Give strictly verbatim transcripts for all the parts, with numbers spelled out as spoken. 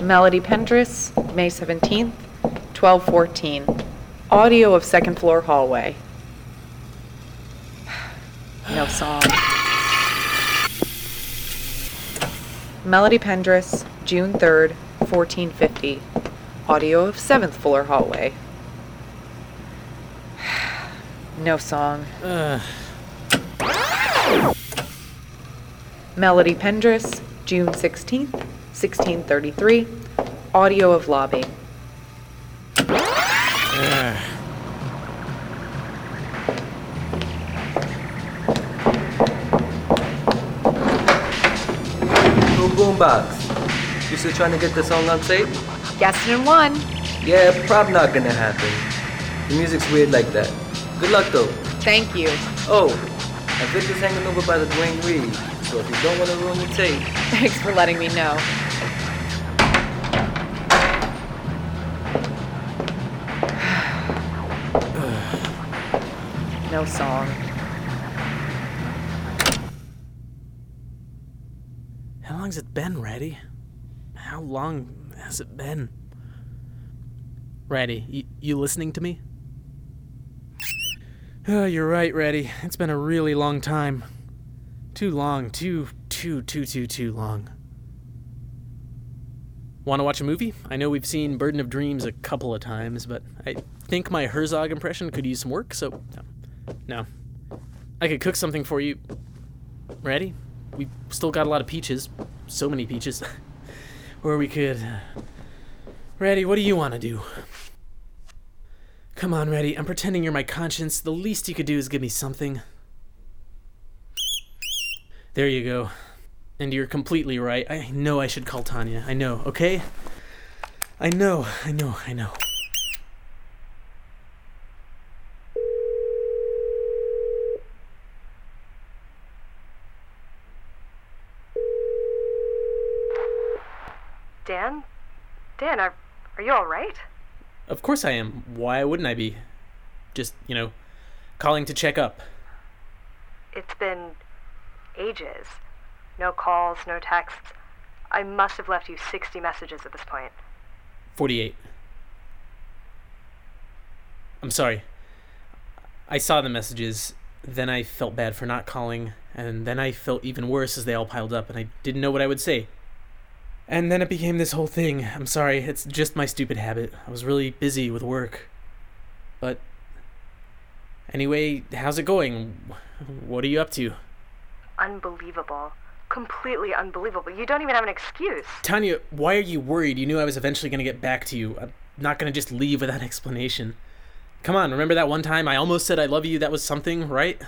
Melody Pendris, May seventeenth, twelve fourteen. Audio of second floor hallway. No song. Melody Pendris, June third, fourteen fifty. Audio of seventh floor hallway. No song. Uh. Melody Pendris, June sixteenth, sixteen thirty-three. Audio of lobby. Uh. Cool boombox. You still trying to get the song on tape? Guessed in one. Yeah, probably not gonna happen. The music's weird like that. Good luck though. Thank you. Oh, and Victor's hanging over by the Dwayne Reed, so if you don't want to ruin your tape... Thanks for letting me know. No song. How long's it been, Ratty? How long has it been? Ratty, you, you listening to me? Oh, you're right, Ratty. It's been a really long time. Too long. Too, too, too, too, too long. Want to watch a movie? I know we've seen Burden of Dreams a couple of times, but I think my Herzog impression could use some work, so no. No. I could cook something for you. Ready? We've still got a lot of peaches. So many peaches. Or we could... Ready, what do you want to do? Come on, Reddy. I'm pretending you're my conscience. The least you could do is give me something. There you go. And you're completely right. I know I should call Tanya. I know, okay? I know, I know, I know. Dan? Dan, are, are you all right? Of course I am. Why wouldn't I be? Just, you know, calling to check up. It's been ages. No calls, no texts. I must have left you sixty messages at this point. forty-eight. I'm sorry. I saw the messages, then I felt bad for not calling, and then I felt even worse as they all piled up, and I didn't know what I would say. And then it became this whole thing. I'm sorry, it's just my stupid habit. I was really busy with work. But anyway, how's it going? What are you up to? Unbelievable. Completely unbelievable. You don't even have an excuse. Tanya, why are you worried? You knew I was eventually going to get back to you. I'm not going to just leave without explanation. Come on, remember that one time I almost said I love you? That was something, right?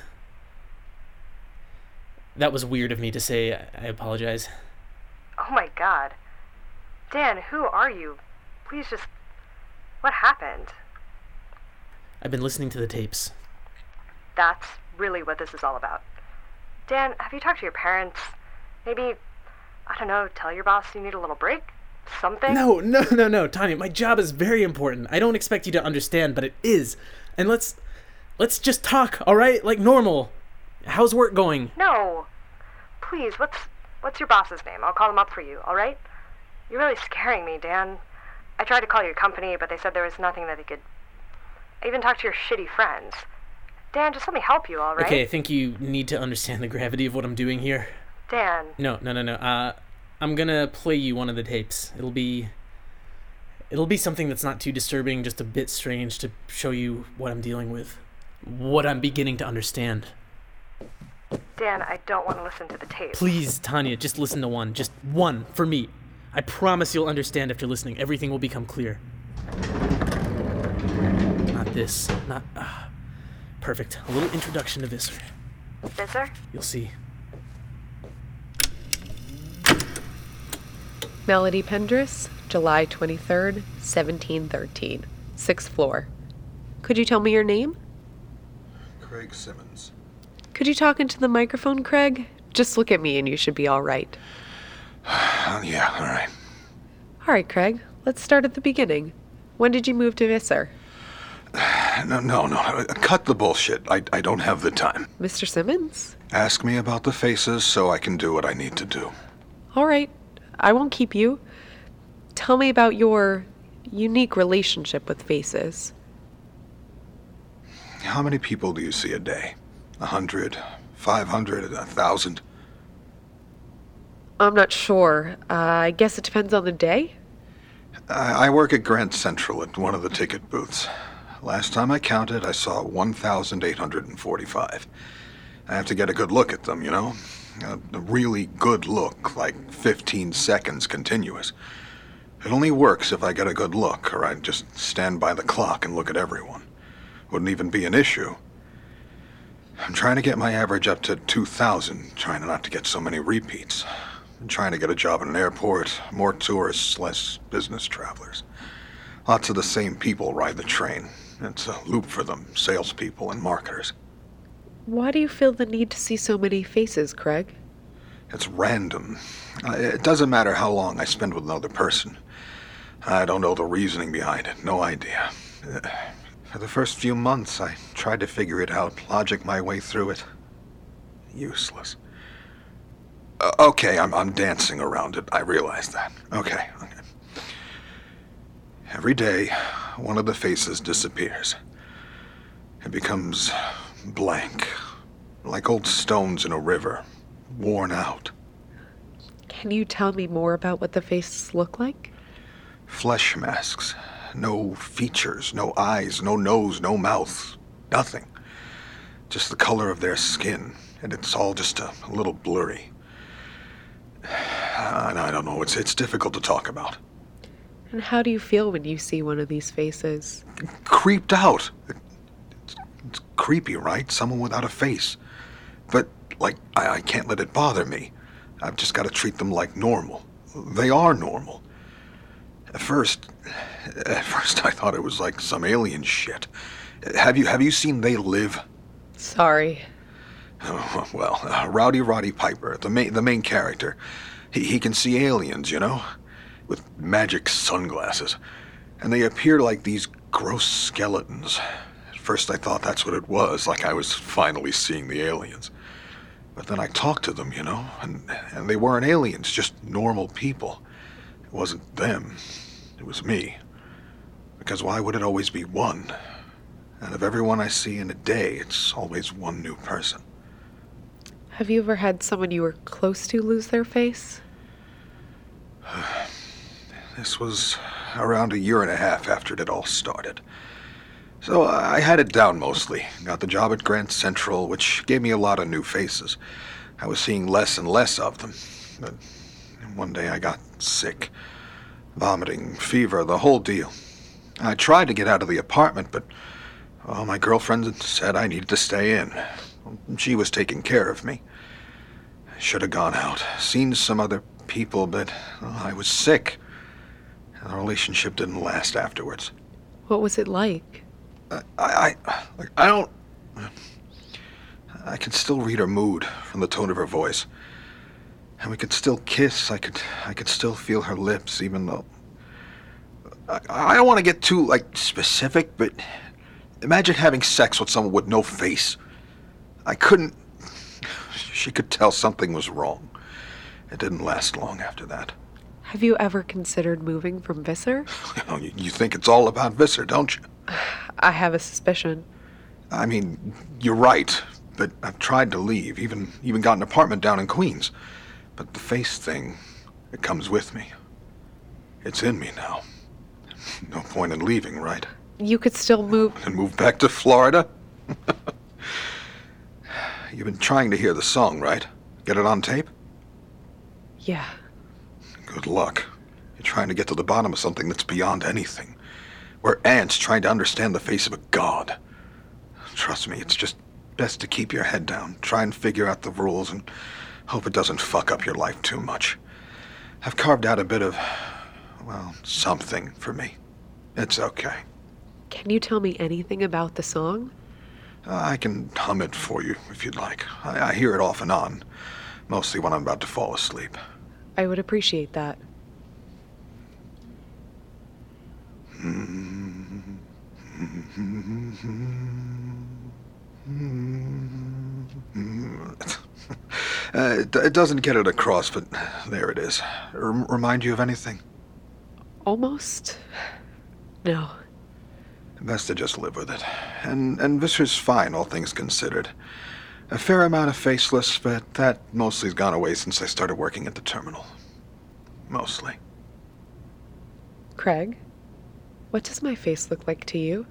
That was weird of me to say. I apologize. Oh my god. Dan, who are you? Please just... What happened? I've been listening to the tapes. That's really what this is all about. Dan, have you talked to your parents? Maybe, I don't know, tell your boss you need a little break? Something? No, no, no, no, Tanya, my job is very important. I don't expect you to understand, but it is. And let's... Let's just talk, alright? Like normal. How's work going? No. Please, what's... What's your boss's name? I'll call him up for you, all right? You're really scaring me, Dan. I tried to call your company, but they said there was nothing that they could... I even talked to your shitty friends. Dan, just let me help you, all right? Okay, I think you need to understand the gravity of what I'm doing here. Dan. No, no, no, no. Uh, I'm gonna play you one of the tapes. It'll be... It'll be something that's not too disturbing, just a bit strange to show you what I'm dealing with. What I'm beginning to understand. Dan, I don't want to listen to the tape. Please, Tanya, just listen to one. Just one, for me. I promise you'll understand after listening. Everything will become clear. Not this. Not... Uh, perfect. A little introduction to Visser. Visser? You'll see. Melody Pendris, July twenty-third, seventeen thirteen. Sixth floor. Could you tell me your name? Craig Simmons. Could you talk into the microphone, Craig? Just look at me and you should be all right. Uh, yeah, all right. All right, Craig. Let's start at the beginning. When did you move to Visser? No, no, no. Cut the bullshit. I, I don't have the time. Mister Simmons? Ask me about the faces so I can do what I need to do. All right. I won't keep you. Tell me about your unique relationship with faces. How many people do you see a day? A hundred, five hundred, a thousand? I'm not sure. Uh, I guess it depends on the day. I, I work at Grand Central at one of the ticket booths. Last time I counted, I saw one thousand eight hundred forty-five. I have to get a good look at them, you know? A, a really good look, like fifteen seconds continuous. It only works if I get a good look, or I'd just stand by the clock and look at everyone. Wouldn't even be an issue. I'm trying to get my average up to two thousand, trying not to get so many repeats. I'm trying to get a job in an airport, more tourists, less business travelers. Lots of the same people ride the train. It's a loop for them, salespeople and marketers. Why do you feel the need to see so many faces, Craig? It's random. Uh, It doesn't matter how long I spend with another person. I don't know the reasoning behind it. No idea. Uh, For the first few months, I tried to figure it out, logic my way through it. Useless. Uh, okay, I'm, I'm dancing around it. I realize that. Okay, okay. Every day, one of the faces disappears. It becomes blank, like old stones in a river, worn out. Can you tell me more about what the faces look like? Flesh masks. No features, no eyes, no nose, no mouth. Nothing. Just the color of their skin, and it's all just a, a little blurry. Uh, I don't know, it's, it's difficult to talk about. And how do you feel when you see one of these faces? Creeped out. It's, it's creepy, right? Someone without a face. But, like, I, I can't let it bother me. I've just got to treat them like normal. They are normal. At first, at first I thought it was like some alien shit. Have you have you seen They Live? Sorry. Oh, well, uh, Rowdy Roddy Piper, the main the main character, he he can see aliens, you know, with magic sunglasses, and they appear like these gross skeletons. At first I thought that's what it was, like I was finally seeing the aliens. But then I talked to them, you know, and and they weren't aliens, just normal people. It wasn't them. It was me. Because why would it always be one? Out of everyone I see in a day, it's always one new person. Have you ever had someone you were close to lose their face? This was around a year and a half after it all started. So I had it down mostly. Got the job at Grand Central, which gave me a lot of new faces. I was seeing less and less of them. But one day I got sick. Vomiting, fever, the whole deal. I tried to get out of the apartment, but well, my girlfriend said I needed to stay in. She was taking care of me. I should have gone out, seen some other people, but well, I was sick. And the relationship didn't last afterwards. What was it like? I, I, like, I don't... I could still read her mood from the tone of her voice. And we could still kiss. I could I could still feel her lips, even though... I, I don't want to get too, like, specific, but imagine having sex with someone with no face. I couldn't... She could tell something was wrong. It didn't last long after that. Have you ever considered moving from Visser? You know, you, you think it's all about Visser, don't you? I have a suspicion. I mean, you're right, but I've tried to leave, even even got an apartment down in Queens. But the face thing, it comes with me. It's in me now. No point in leaving, right? You could still move... And move back to Florida? You've been trying to hear the song, right? Get it on tape? Yeah. Good luck. You're trying to get to the bottom of something that's beyond anything. We're ants trying to understand the face of a god. Trust me, it's just best to keep your head down. Try and figure out the rules and hope it doesn't fuck up your life too much. I've carved out a bit of, well, something for me. It's okay. Can you tell me anything about the song? I can hum it for you if you'd like. I, I hear it off and on, mostly when I'm about to fall asleep. I would appreciate that. Uh, it, it doesn't get it across, but there it is. Rem- remind you of anything? Almost? No. Best to just live with it. And, and Visser's fine, all things considered. A fair amount of faceless, but that mostly's gone away since I started working at the terminal. Mostly. Craig, what does my face look like to you?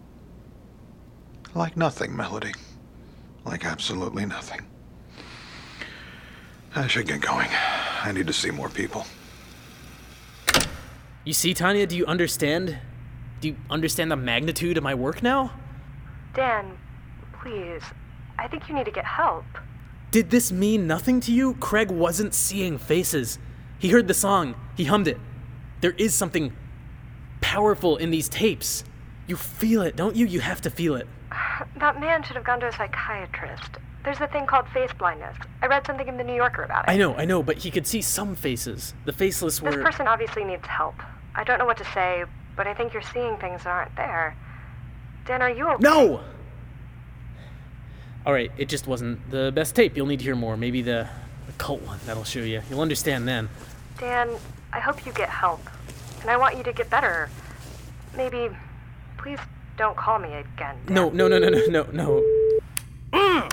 Like nothing, Melody. Like absolutely nothing. I should get going. I need to see more people. You see, Tanya, do you understand? Do you understand the magnitude of my work now? Dan, please. I think you need to get help. Did this mean nothing to you? Craig wasn't seeing faces. He heard the song. He hummed it. There is something powerful in these tapes. You feel it, don't you? You have to feel it. That man should have gone to a psychiatrist. There's a thing called face blindness. I read something in the New Yorker about it. I know, I know, but he could see some faces. The faceless were... This person obviously needs help. I don't know what to say, but I think you're seeing things that aren't there. Dan, are you okay? No! Alright, it just wasn't the best tape. You'll need to hear more. Maybe the, the cult one. That'll show you. You'll understand then. Dan, I hope you get help. And I want you to get better. Maybe, please don't call me again, Dan. No, no, no, no, no, no, no. Mm!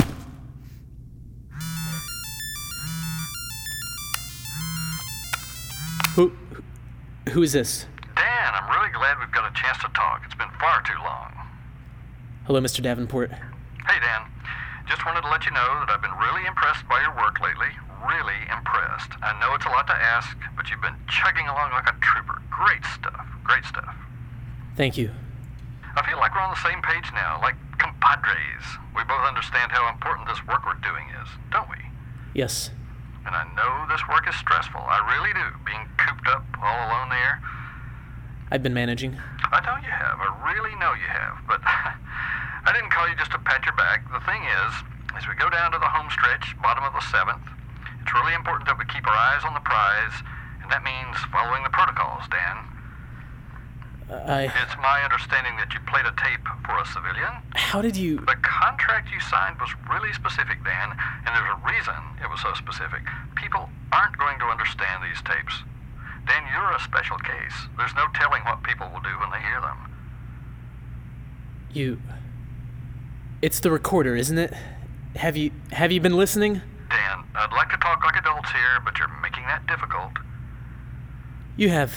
Who, who, who is this? Dan, I'm really glad we've got a chance to talk. It's been far too long. Hello, Mister Davenport. Hey, Dan. Just wanted to let you know that I've been really impressed by your work lately. Really impressed. I know it's a lot to ask, but you've been chugging along like a trooper. Great stuff. Great stuff. Thank you. I feel like we're on the same page now, like compadres. We both understand how important this work we're doing is, don't we? Yes. And I know this work is stressful. I really do. Being cooped up all alone there. I've been managing. I know you have. I really know you have. But I didn't call you just to pat your back. The thing is, as we go down to the home stretch, bottom of the seventh, it's really important that we keep our eyes on the prize, and that means following the protocols, Dan. I... It's my understanding that you played a tape for a civilian. How did you... The contract you signed was really specific, Dan, and there's a reason it was so specific. People aren't going to understand these tapes. Dan, you're a special case. There's no telling what people will do when they hear them. You... It's the recorder, isn't it? Have you... have you been listening? Dan, I'd like to talk like adults here, but you're making that difficult. You have...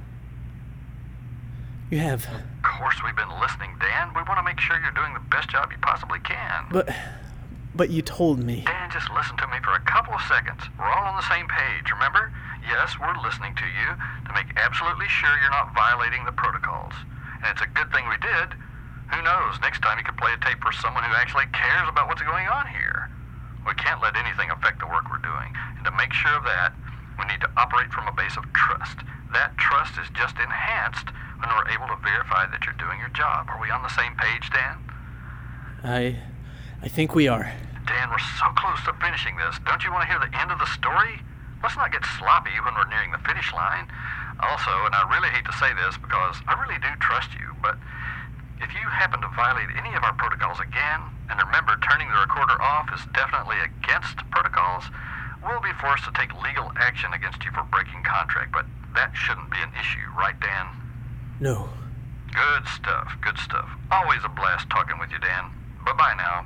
You have... Of course we've been listening, Dan. We want to make sure you're doing the best job you possibly can. But... But you told me... Dan, just listen to me for a couple of seconds. We're all on the same page, remember? Yes, we're listening to you to make absolutely sure you're not violating the protocols. And it's a good thing we did. Who knows, next time you could play a tape for someone who actually cares about what's going on here. We can't let anything affect the work we're doing. And to make sure of that, we need to operate from a base of trust. That trust is just enhanced when we're able to verify that you're doing your job. Are we on the same page, Dan? I... I think we are. Dan, we're so close to finishing this. Don't you want to hear the end of the story? Let's not get sloppy when we're nearing the finish line. Also, and I really hate to say this because I really do trust you, but if you happen to violate any of our protocols again, and remember turning the recorder off is definitely against protocols, we'll be forced to take legal action against you for breaking contract, but that shouldn't be an issue, right, Dan? No. Good stuff, good stuff. Always a blast talking with you, Dan. Bye-bye now.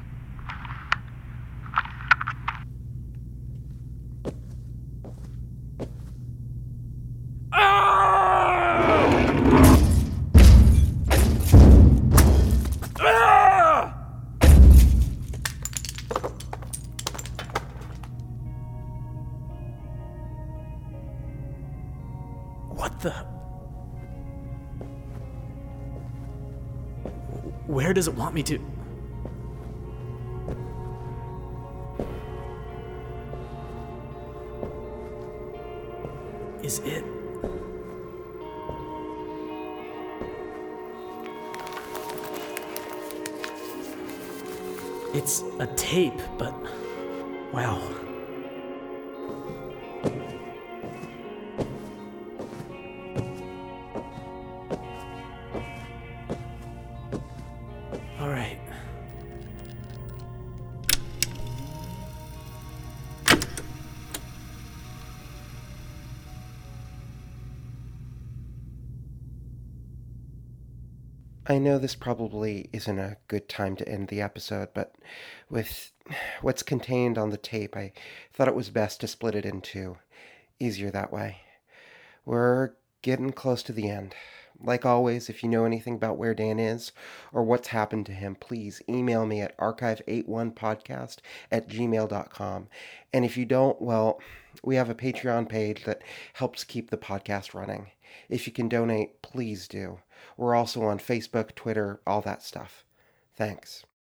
What the... Where does it want me to... Is it... It's a tape, but... Wow. All right. I know this probably isn't a good time to end the episode, but with what's contained on the tape, I thought it was best to split it in two. Easier that way. We're getting close to the end. Like always, if you know anything about where Dan is or what's happened to him, please email me at archive eighty-one podcast at gmail dot com. And if you don't, well, we have a Patreon page that helps keep the podcast running. If you can donate, please do. We're also on Facebook, Twitter, all that stuff. Thanks.